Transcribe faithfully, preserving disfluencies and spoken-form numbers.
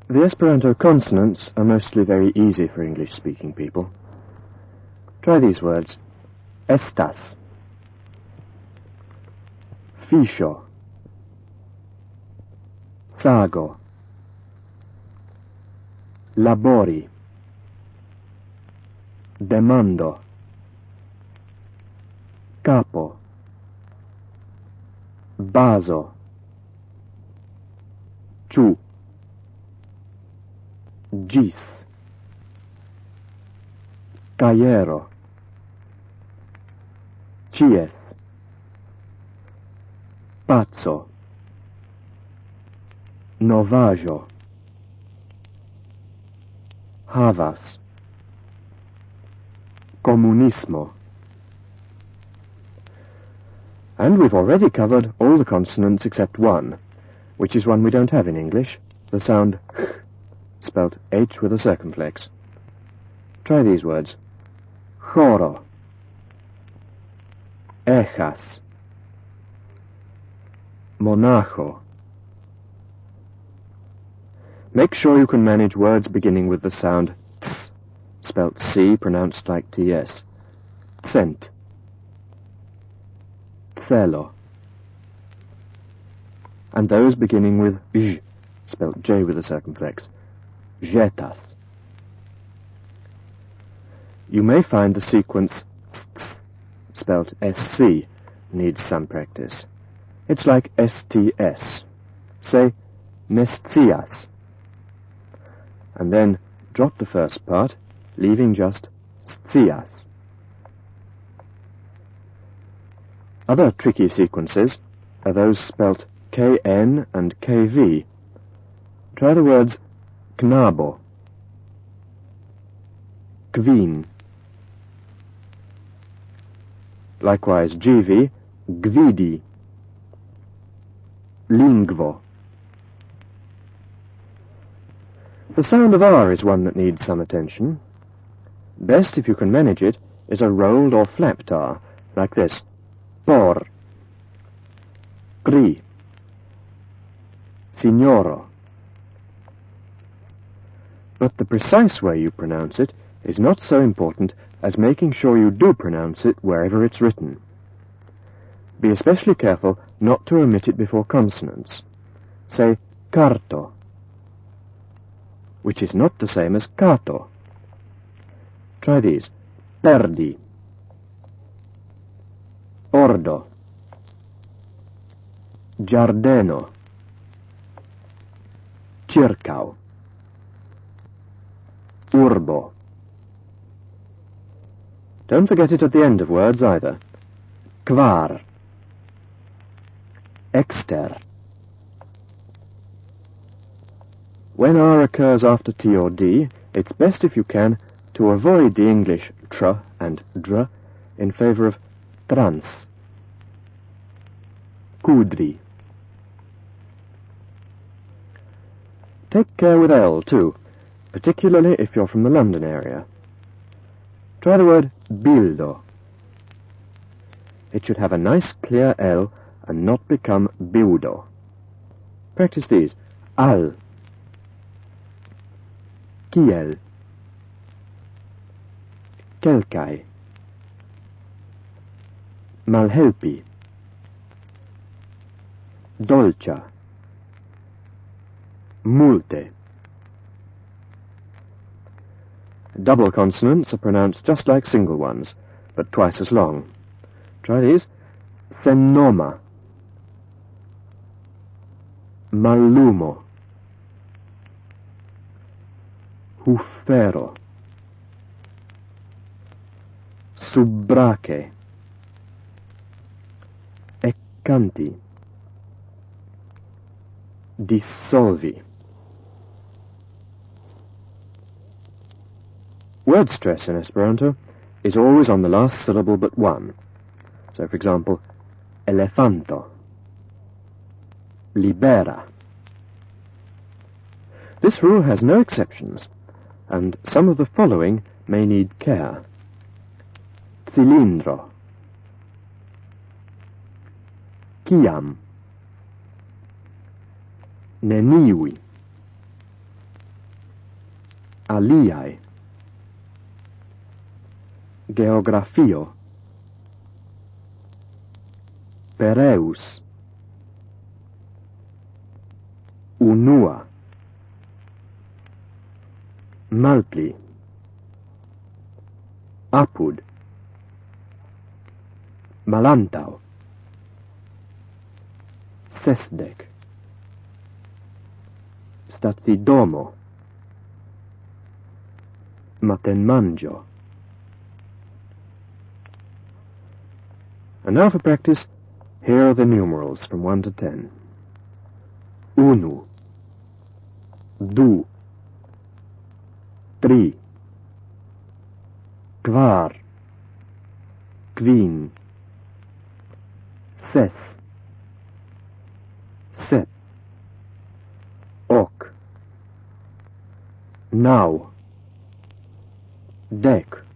The Esperanto consonants are mostly very easy for English-speaking people. Try these words. Estas. Fiŝo. Sago. Labori. Demando. Capo. Baso. Ĉu. Gis. Kajero. Ĉies. Pazzo. Novaĵo. Havas. Comunismo. And we've already covered all the consonants except one, which is one we don't have in English, the sound h, spelt H with a circumflex. Try these words. Choro. Ejas. Monajo. Make sure you can manage words beginning with the sound ts, spelt C, pronounced like T S. Cent. Celo. And those beginning with j, spelt J with a circumflex. Jetas. You may find the sequence sts, spelt S C, needs some practice. It's like S T S. Say, nestias. And then drop the first part, leaving just stias. Other tricky sequences are those spelt K N and K V. Try the words knabo, kvin. Likewise G V, gvidi, lingvo. The sound of R is one that needs some attention. Best, if you can manage it, is a rolled or flapped R, like this. Por. Pri. Signoro. But the precise way you pronounce it is not so important as making sure you do pronounce it wherever it's written. Be especially careful not to omit it before consonants. Say carto, which is not the same as cato. Try these. Perdi. Ordo. Giardeno. Circau. Urbo. Don't forget it at the end of words either. Kvar. Exter. When R occurs after T or D, it's best if you can to avoid the English tr and dr in favor of trans. Kudri. Take care with L, too, particularly if you're from the London area. Try the word bildo. It should have a nice clear L and not become biudo. Practice these. Al. Kiel. Kelkai. Malhelpi. Dolcia. Multe. Double consonants are pronounced just like single ones, but twice as long. Try these. Sennoma. Mallumo. Huffero. Subbrache. Eccanti. Dissolvi. Word stress in Esperanto is always on the last syllable but one. So, for example, elefanto. Libera. This rule has no exceptions, and some of the following may need care. Cilindro. Kiam. Neniui. aliai. Geografio. Pereus. Unua. Malpli. Apud. Malantau. Sesdec. Stacidomo. Matenmanĝo. And now for practice, here are the numerals from one to ten. Unu. Du. Tri. Kvar. Kvin. Ses. Sep. Ok. Nau. Dec.